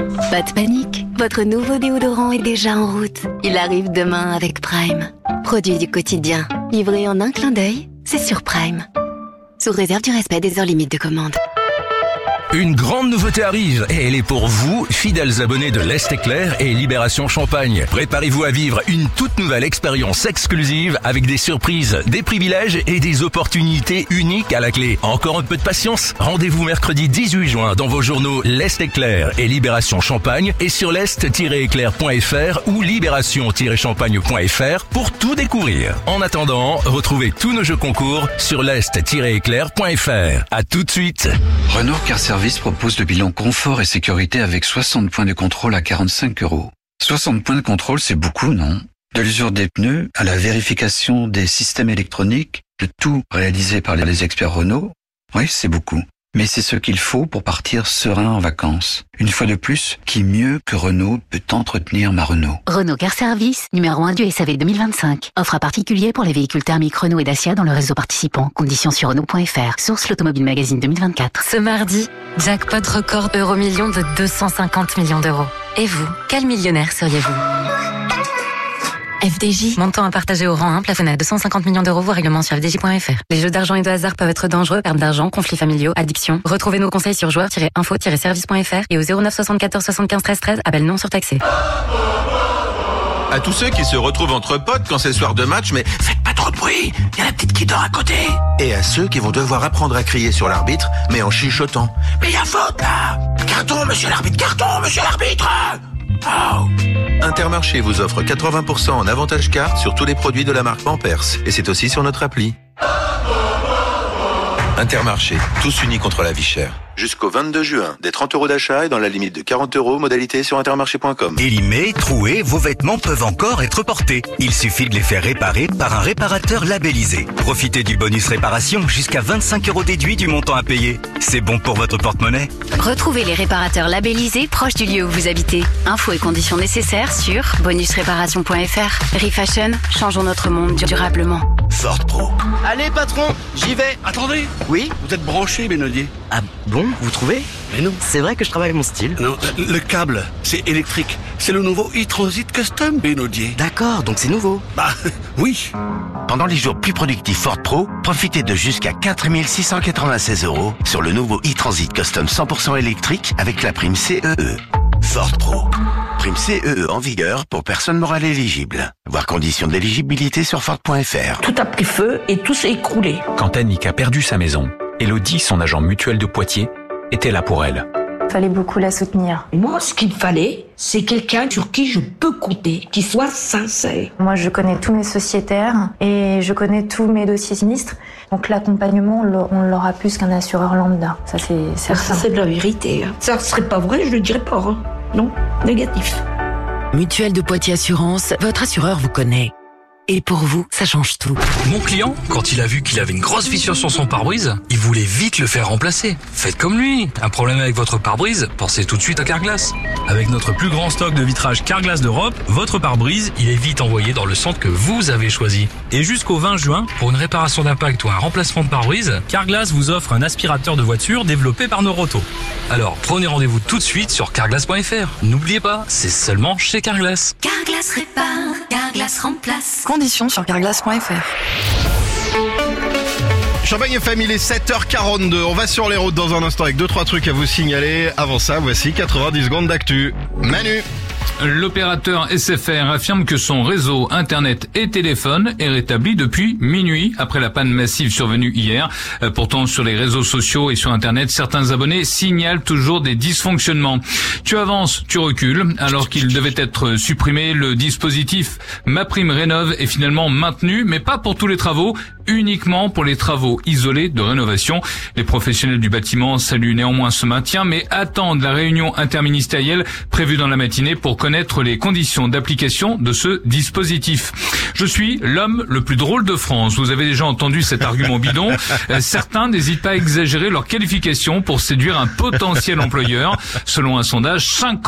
Pas de panique, votre nouveau déodorant est déjà en route. Il arrive demain avec Prime. Produit du quotidien, livré en un clin d'œil, c'est sur Prime. Sous réserve du respect des heures limites de commande. Une grande nouveauté arrive et elle est pour vous, fidèles abonnés de l'Est Éclair et Libération Champagne. Préparez-vous à vivre une toute nouvelle expérience exclusive avec des surprises, des privilèges et des opportunités uniques à la clé. Encore un peu de patience. Rendez-vous mercredi 18 juin dans vos journaux L'Est Éclair et Libération Champagne et sur l'est-éclair.fr ou libération-champagne.fr pour tout découvrir. En attendant, retrouvez tous nos jeux concours sur l'est-éclair.fr. À tout de suite. Renault Car Service propose le bilan confort et sécurité avec 60 points de contrôle à 45€. 60 points de contrôle, c'est beaucoup, non? De l'usure des pneus à la vérification des systèmes électroniques, le tout réalisé par les experts Renault. Oui, c'est beaucoup. Mais c'est ce qu'il faut pour partir serein en vacances. Une fois de plus, qui mieux que Renault peut entretenir ma Renault? Renault Car Service, numéro 1 du SAV 2025. Offre à particulier pour les véhicules thermiques Renault et Dacia dans le réseau participant. Conditions sur Renault.fr. Source l'Automobile Magazine 2024. Ce mardi, jackpot record euro-million de 250 millions d'euros. Et vous, quel millionnaire seriez-vous? FDJ, montant à partager au rang 1, plafonné à 250 millions d'euros, voire règlement sur FDJ.fr. Les jeux d'argent et de hasard peuvent être dangereux, perte d'argent, conflits familiaux, addiction. Retrouvez nos conseils sur joueurs-info-service.fr et au 09 74 75 13 13, appel non surtaxé. À tous ceux qui se retrouvent entre potes quand c'est le soir de match, mais faites pas trop de bruit, il y a la petite qui dort à côté. Et à ceux qui vont devoir apprendre à crier sur l'arbitre, mais en chuchotant. Mais il y a faute là! Carton, monsieur l'arbitre, Oh. Intermarché vous offre 80% en avantage carte sur tous les produits de la marque Pampers. Et c'est aussi sur notre appli. Intermarché, tous unis contre la vie chère. Jusqu'au 22 juin, des 30€ d'achat et dans la limite de 40€, modalité sur intermarché.com. Élimés, troués, vos vêtements peuvent encore être portés. Il suffit de les faire réparer par un réparateur labellisé. Profitez du bonus réparation jusqu'à 25€ déduit du montant à payer. C'est bon pour votre porte-monnaie. Retrouvez les réparateurs labellisés proches du lieu où vous habitez. Infos et conditions nécessaires sur bonusréparation.fr. Refashion, changeons notre monde durablement. Ford Pro. Allez patron, j'y vais. Attendez. Oui? Vous êtes branché, Bénodier. Ah bon, vous trouvez? Mais non. C'est vrai que je travaille mon style. Non, le câble, c'est électrique. C'est le nouveau e-Transit Custom, Bénodier. D'accord, donc c'est nouveau. Bah, oui. Pendant les jours plus productifs Ford Pro, profitez de jusqu'à 4 696€ sur le nouveau e-Transit Custom 100% électrique avec la prime CEE. Ford Pro. Prime CEE en vigueur pour personnes morales éligibles. Voir conditions d'éligibilité sur Ford.fr. Tout a pris feu et tout s'est écroulé. Quand Annick a perdu sa maison, Elodie, son agent mutuel de Poitiers, était là pour elle. Il fallait beaucoup la soutenir. Moi, ce qu'il me fallait, c'est quelqu'un sur qui je peux compter, qui soit sincère. Moi, je connais tous mes sociétaires et je connais tous mes dossiers sinistres. Donc l'accompagnement, on l'aura plus qu'un assureur lambda. Ça, c'est certain. Ça, c'est de la vérité. Ça serait pas vrai, je le dirais pas. Hein. Non, négatif. Mutuelle de Poitiers Assurance, votre assureur vous connaît. Et pour vous, ça change tout. Mon client, quand il a vu qu'il avait une grosse fissure sur son pare-brise, il voulait vite le faire remplacer. Faites comme lui. Un problème avec votre pare-brise, pensez tout de suite à Carglass. Avec notre plus grand stock de vitrage Carglass d'Europe, votre pare-brise, il est vite envoyé dans le centre que vous avez choisi. Et jusqu'au 20 juin, pour une réparation d'impact ou un remplacement de pare-brise, Carglass vous offre un aspirateur de voiture développé par Noroto. Alors, prenez rendez-vous tout de suite sur carglass.fr. N'oubliez pas, c'est seulement chez Carglass. Carglass répare, Carglass remplace. Conditions sur carglass.fr. Champagne FM, il est 7h42. On va sur les routes dans un instant avec 2-3 trucs à vous signaler. Avant ça, voici 90 secondes d'actu. Manu. L'opérateur SFR affirme que son réseau Internet et téléphone est rétabli depuis minuit après la panne massive survenue hier. Pourtant, sur les réseaux sociaux et sur Internet, certains abonnés signalent toujours des dysfonctionnements. Tu avances, tu recules. Alors qu'il devait être supprimé, le dispositif MaPrimeRénov' est finalement maintenu, mais pas pour tous les travaux, uniquement pour les travaux isolés de rénovation. Les professionnels du bâtiment saluent néanmoins ce maintien, mais attendent la réunion interministérielle prévue dans la matinée pour connaître les conditions d'application de ce dispositif. Je suis l'homme le plus drôle de France. Vous avez déjà entendu cet argument bidon. Certains n'hésitent pas à exagérer leur qualification pour séduire un potentiel employeur. Selon un sondage,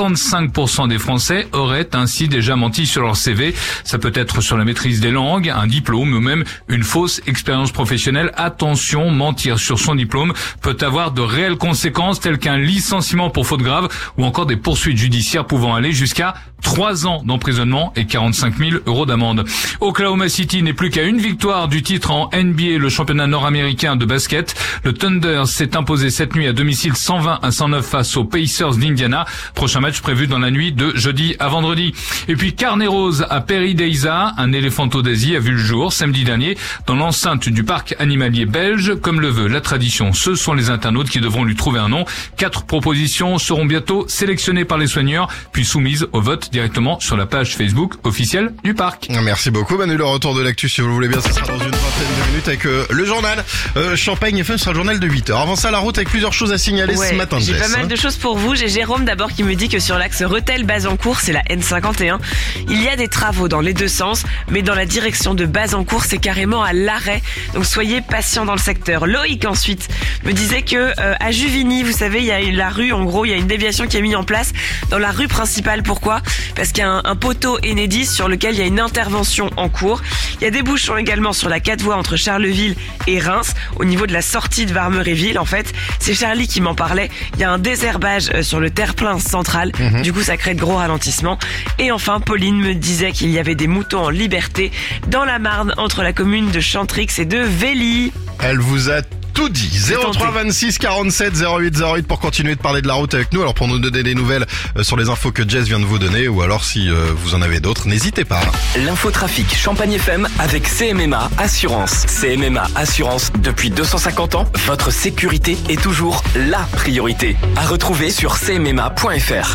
55% des Français auraient ainsi déjà menti sur leur CV. Ça peut être sur la maîtrise des langues, un diplôme ou même une fausse expérience professionnelle. Attention, mentir sur son diplôme peut avoir de réelles conséquences telles qu'un licenciement pour faute grave ou encore des poursuites judiciaires pouvant aller jusqu'à 3 ans d'emprisonnement et 45 000 € d'amende. Oklahoma City n'est plus qu'à une victoire du titre en NBA, le championnat nord-américain de basket. Le Thunder s'est imposé cette nuit à domicile 120-109 face aux Pacers d'Indiana. Prochain match prévu dans la nuit de jeudi à vendredi. Et puis Carnet Rose à Pairi-Deiza, un éléphanto d'Asie a vu le jour samedi dernier dans l'enceinte du parc animalier belge. Comme le veut la tradition, ce sont les internautes qui devront lui trouver un nom. 4 propositions seront bientôt sélectionnées par les soigneurs, puis soumises au vote directement sur la page Facebook officielle du parc. Merci beaucoup Manu, le retour de l'actu si vous le voulez bien, ça sera dans une vingtaine de minutes avec le journal Champagne FM, sera le journal de 8h. Avant ça, la route avec plusieurs choses à signaler ce matin. J'ai pas mal de choses pour vous. J'ai Jérôme d'abord qui me dit que sur l'axe Rethel-Bazancourt, c'est la N51, il y a des travaux dans les deux sens, mais dans la direction de Bazancourt, c'est carrément à l'arrêt. Donc soyez patients dans le secteur. Loïc ensuite me disait que à Juvigny, vous savez, il y a la rue, en gros, il y a une déviation qui est mise en place dans la rue principale. Pourquoi ? Parce qu'il y a un poteau Enedis sur lequel il y a une intervention en cours. Il y a des bouchons également sur la 4 voies entre Charleville et Reims, au niveau de la sortie de Varmeréville. En fait, c'est Charlie qui m'en parlait. Il y a un désherbage sur le terre-plein central. Du coup, ça crée de gros ralentissements. Et enfin, Pauline me disait qu'il y avait des moutons en liberté dans la Marne, entre la commune de Chantrix et de Vély. Elle vous a tout dit. 03 26 47 08 08 pour continuer de parler de la route avec nous. Alors pour nous donner des nouvelles sur les infos que Jess vient de vous donner, ou alors si vous en avez d'autres, n'hésitez pas. L'infotrafic Champagne FM avec CMMA Assurance. CMMA Assurance, depuis 250 ans, votre sécurité est toujours la priorité. À retrouver sur cmma.fr.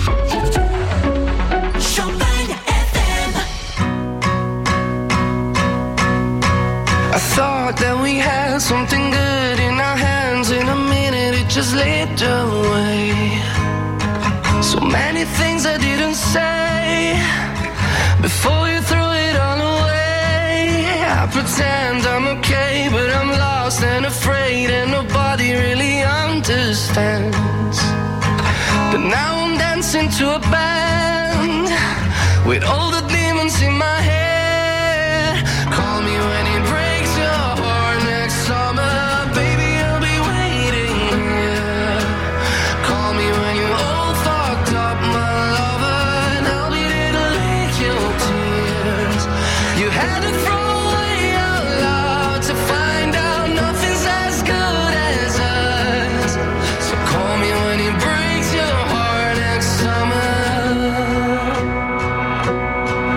I thought that we had something good in our hands. In a minute it just slipped away. So many things I didn't say before you threw it all away. I pretend I'm okay, but I'm lost and afraid, and nobody really understands. But now I'm dancing to a band with all the demons in my head. Call me when it breaks your heart next summer, baby, I'll be waiting here. Call me when you're all fucked up, my lover, and I'll be there to lick your tears. You had to throw away our love to find out nothing's as good as us. So call me when it breaks your heart next summer.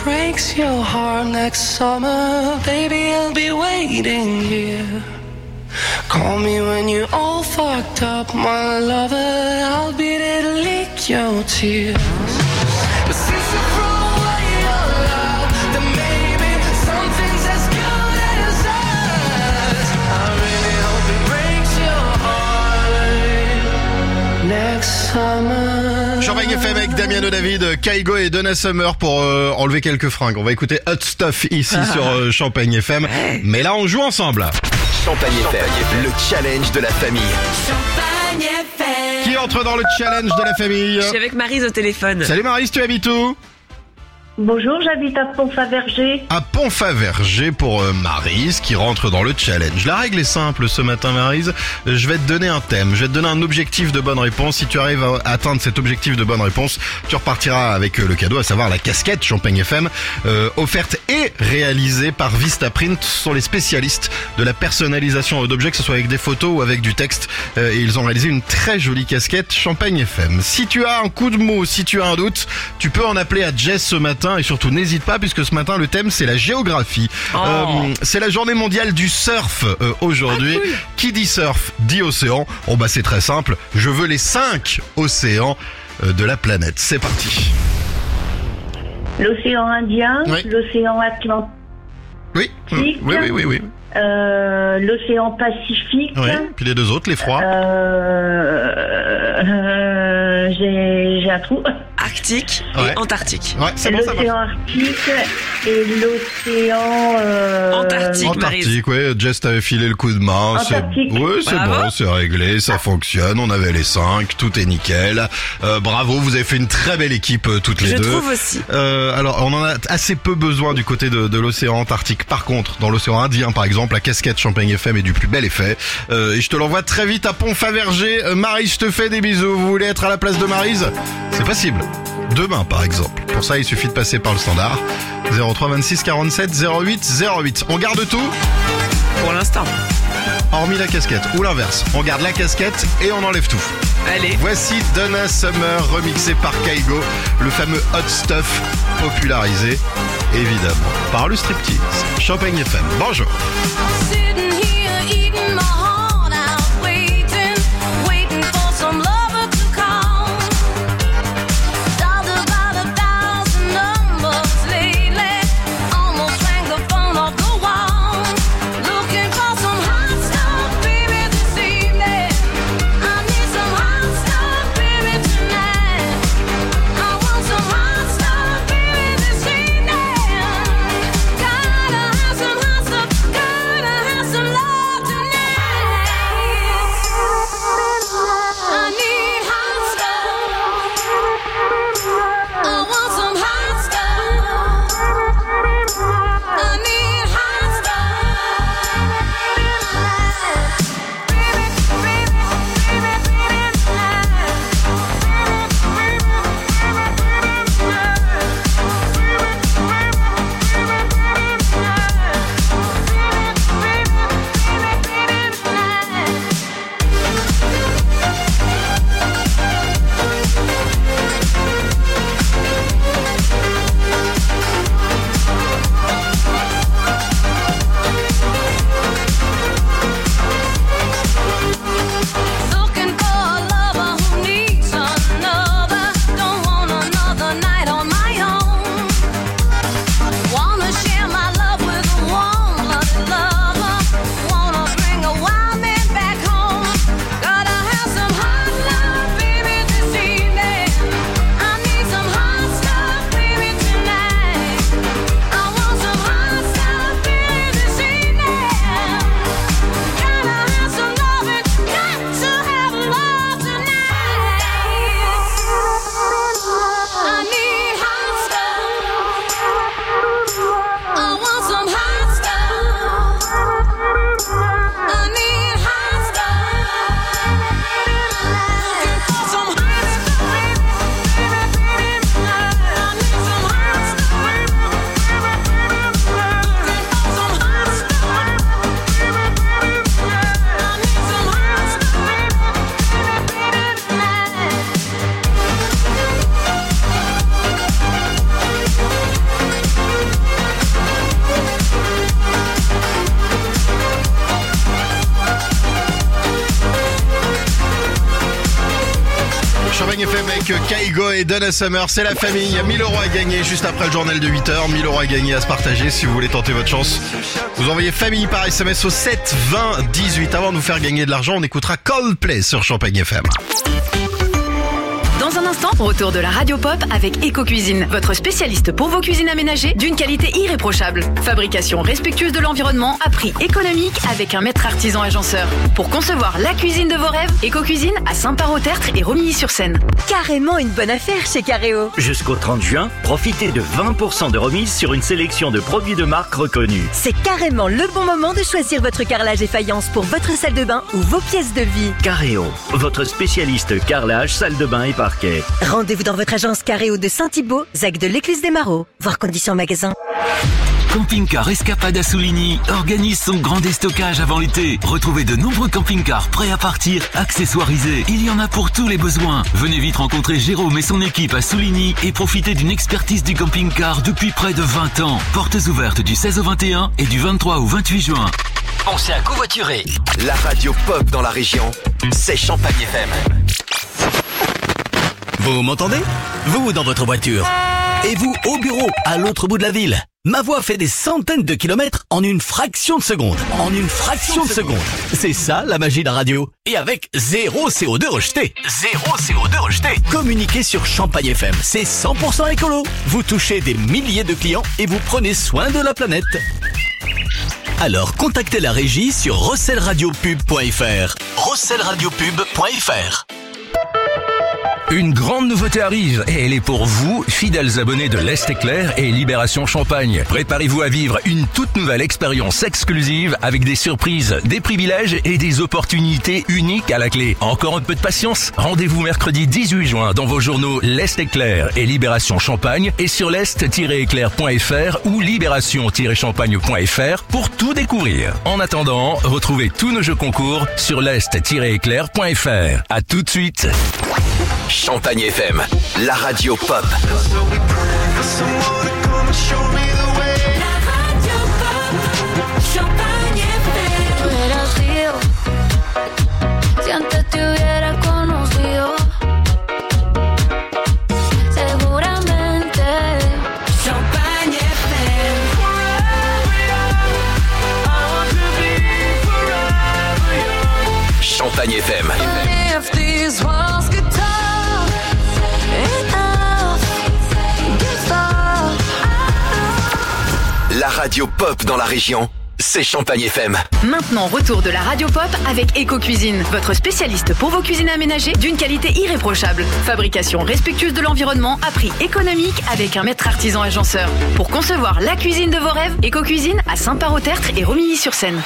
breaks your heart next summer, baby, I'll be waiting here. Call me when you're all fucked up, my lover, I'll be there to lick your tears. But since you throw away your love, then maybe something's as good as us. I really hope it breaks your heart next summer. Champagne FM avec Damien David, Kaigo et Donna Summer pour enlever quelques fringues. On va écouter Hot Stuff ici sur Champagne FM. Mais là, on joue ensemble. Champagne FM, le challenge de la famille. Champagne FM. Qui entre dans le challenge de la famille? Je suis avec Maryse au téléphone. Salut Maryse, tu habites où? Bonjour, j'habite à Pont-Faverger. À Pont-Faverger pour Maryse qui rentre dans le challenge. La règle est simple ce matin Maryse, je vais te donner un thème, je vais te donner un objectif de bonne réponse. Si tu arrives à atteindre cet objectif de bonne réponse, tu repartiras avec le cadeau, à savoir la casquette Champagne FM, offerte et réalisée par Vistaprint. Ce sont les spécialistes de la personnalisation d'objets, que ce soit avec des photos ou avec du texte. Et ils ont réalisé une très jolie casquette Champagne FM. Si tu as un coup de mou, si tu as un doute, tu peux en appeler à Jess ce matin. Et surtout n'hésite pas, puisque ce matin le thème c'est la géographie. C'est la journée mondiale du surf aujourd'hui. Cool. Qui dit surf dit océan. Oh bah c'est très simple, je veux les 5 océans de la planète. C'est parti. L'océan Indien, oui. L'océan Atlantique. Oui. L'océan Pacifique. Oui. Puis les deux autres, les froids. J'ai un trou. Arctique et Antarctique. Ouais, c'est bon, ça l'océan Arctique et l'océan Antarctique, ouais. Jess t'avait filé le coup de main. Antarctique. Oui, c'est bon, c'est réglé, ça fonctionne. On avait les 5, tout est nickel. Bravo, vous avez fait une très belle équipe toutes les deux. Je trouve aussi. Alors, on en a assez peu besoin du côté de l'océan Antarctique. Par contre, dans l'océan Indien, par exemple, la casquette Champagne FM est du plus bel effet. Et je te l'envoie très vite à Pont-Faverger. Maryse, je te fais des bisous. Vous voulez être à la place de Maryse? C'est possible. Demain, par exemple. Pour ça, il suffit de passer par le standard. 03 26 47 08 08. On garde tout? Pour l'instant. Hormis la casquette. Ou l'inverse. On garde la casquette et on enlève tout. Allez. Voici Donna Summer, remixé par Kaigo. Le fameux Hot Stuff, popularisé, évidemment, par le striptease. Champagne FM. Bonjour. Tonight Kaigo et Donna Summer, c'est la famille. Il y a 1000 € à gagner juste après le journal de 8h. 1000 € à gagner, à se partager si vous voulez tenter votre chance. Vous envoyez famille par SMS au 7 20 18. Avant de vous faire gagner de l'argent, on écoutera Coldplay sur Champagne FM. Dans un instant, retour de la Radio Pop avec Eco-Cuisine, votre spécialiste pour vos cuisines aménagées d'une qualité irréprochable. Fabrication respectueuse de l'environnement à prix économique avec un maître artisan agenceur. Pour concevoir la cuisine de vos rêves, Eco-Cuisine à Saint-Parot-Tertre et Romilly-sur-Seine. Carrément une bonne affaire chez Carréo. Jusqu'au 30 juin, profitez de 20% de remise sur une sélection de produits de marque reconnus. C'est carrément le bon moment de choisir votre carrelage et faïence pour votre salle de bain ou vos pièces de vie. Carréo, votre spécialiste carrelage, salle de bain et parquet. Rendez-vous dans votre agence Carréo de Saint-Thibault, ZAC de l'Écluse des Marauds. Voir conditions magasin. Camping-car Escapade à Souligny organise son grand déstockage avant l'été. Retrouvez de nombreux camping-cars prêts à partir, accessoirisés. Il y en a pour tous les besoins. Venez vite rencontrer Jérôme et son équipe à Souligny et profitez d'une expertise du camping-car depuis près de 20 ans. Portes ouvertes du 16 au 21 et du 23 au 28 juin. Pensez à covoiturer. La radio pop dans la région, c'est Champagne FM. Vous m'entendez? Vous dans votre voiture. Et vous au bureau, à l'autre bout de la ville. Ma voix fait des centaines de kilomètres en une fraction de seconde. En une fraction de seconde. C'est ça la magie de la radio. Et avec zéro CO2 rejeté. Zéro CO2 rejeté. Communiquez sur Champagne FM. C'est 100% écolo. Vous touchez des milliers de clients et vous prenez soin de la planète. Alors contactez la régie sur rosselradiopub.fr. rosselradiopub.fr. Une grande nouveauté arrive et elle est pour vous, fidèles abonnés de l'Est Éclair et Libération Champagne. Préparez-vous à vivre une toute nouvelle expérience exclusive avec des surprises, des privilèges et des opportunités uniques à la clé. Encore un peu de patience? Rendez-vous mercredi 18 juin dans vos journaux l'Est Éclair et Libération Champagne et sur l'est-éclair.fr ou libération-champagne.fr pour tout découvrir. En attendant, retrouvez tous nos jeux concours sur l'est-éclair.fr. À tout de suite. Champagne FM, la radio pop. Champagne FM. La radio pop dans la région, c'est Champagne FM. Maintenant, retour de la Radio Pop avec Eco-Cuisine, votre spécialiste pour vos cuisines aménagées d'une qualité irréprochable. Fabrication respectueuse de l'environnement à prix économique avec un maître artisan agenceur. Pour concevoir la cuisine de vos rêves, Eco-Cuisine à Saint-Parot-Tertre et Romilly-sur-Seine.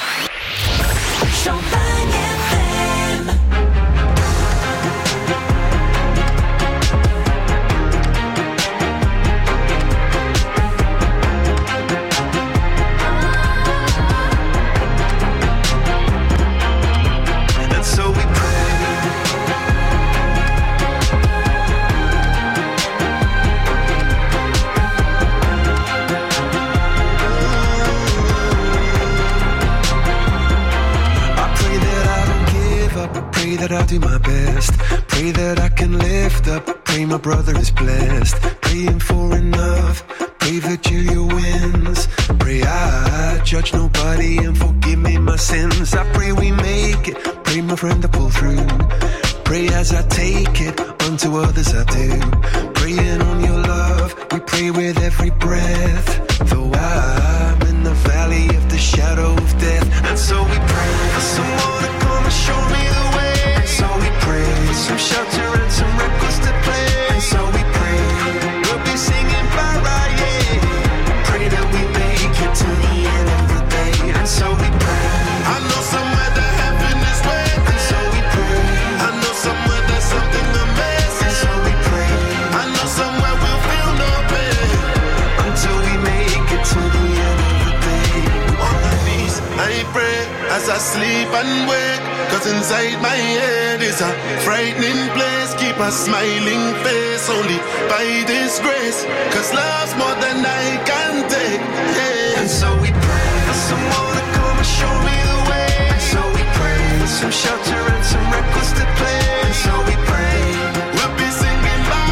That I'll do my best. Pray that I can lift up. Pray my brother is blessed. Praying for enough. Pray Virgilia wins. Pray I judge nobody and forgive me my sins. I pray we make it. Pray my friend to pull through. Pray as I take it. Unto others I do. Praying on your love. We pray with every breath. Though I'm in the valley of the shadow of death. And so we pray for someone to come and show me the way. So we pray for some shelter and some records to play. And so we pray we'll be singing para, yeah. Pray that we make it to the end of the day. And so we pray. I know somewhere that heaven is waiting. And so we pray. I know somewhere there's something amazing. And so we pray. I know somewhere we'll feel no pain until we make it to the end of the day. On my knees, I pray as I sleep and wake. Cause inside my head is a frightening place. Keep a smiling face only by this grace. Cause love's more than I can take, yeah. And so we pray for someone to come and show me the way. And so we pray for some shelter and some records to play. And so we pray we'll be singing by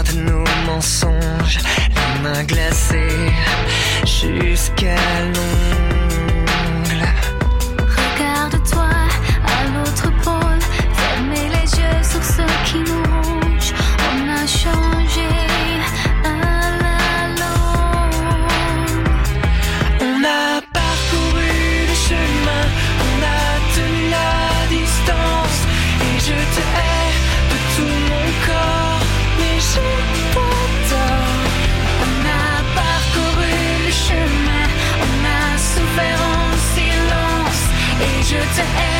de nos mensonges, les mains glacées jusqu'à l'ongle. Regarde-toi à l'autre pôle, fermez les yeux sur ce qui nous ronge. On a changé à la longue. On a parcouru le chemin, on a tenu la distance. Et je te hais de tout mon corps, mais j'ai pas tort. On a parcouru le chemin, on a souffert en silence. Et je te hais